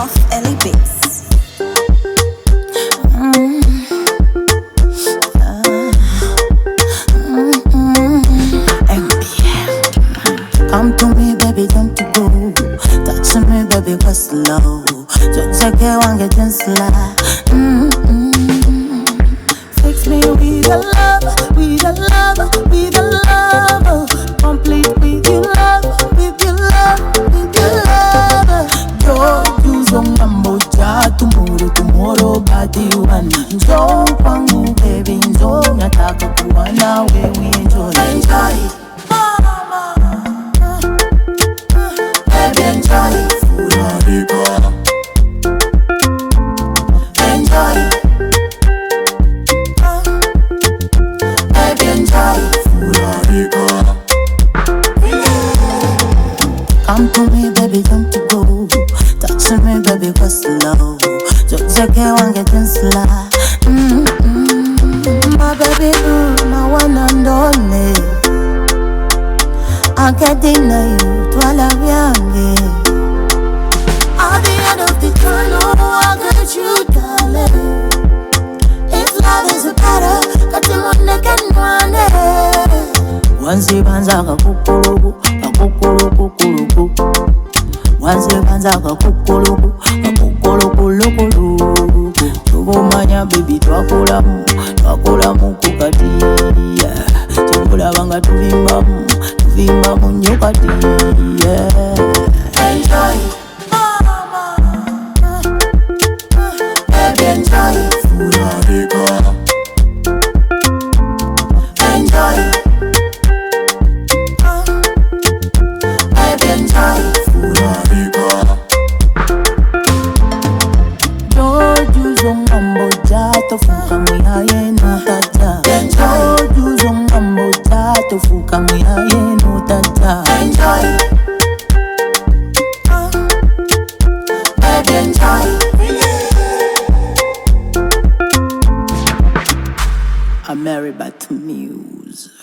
off Ellie Beats. Come to me, baby, don't you go. Touch me, baby, go slow. Just take it one, get in slide. Fix me with the love, with the love, with the love. Complete with your love, with your love, with your love. Yo, you so mambo cha tomorrow body one. Njo kwangu baby, njo nataka kuwa nawe, we enjoy. Baby, enjoy. Enjoy. Baby, enjoy. Come to me, baby, don't you go. Touch me, baby, go slow. Just take it one, get in slide. My baby, my one and only. I can't deny you, twala vyange. At the end of the tunnel, I got you, darling. If love is better, got the money can run it. Once you banza kakukuluku, kakukuluku. Once you banza kakukuluku, kakukuluku. Tubumanya baby twakulamu kukati. Tubulabanga tuvimbamu nyukati. Enjoy. Baby, enjoy. Enjoy. Baby, enjoy. Joju mambo jato fuka mwihaye no tata. Joju mambo jato fuka mwihaye no tata. Enjoy. Baby, enjoy. I'm married by the muse.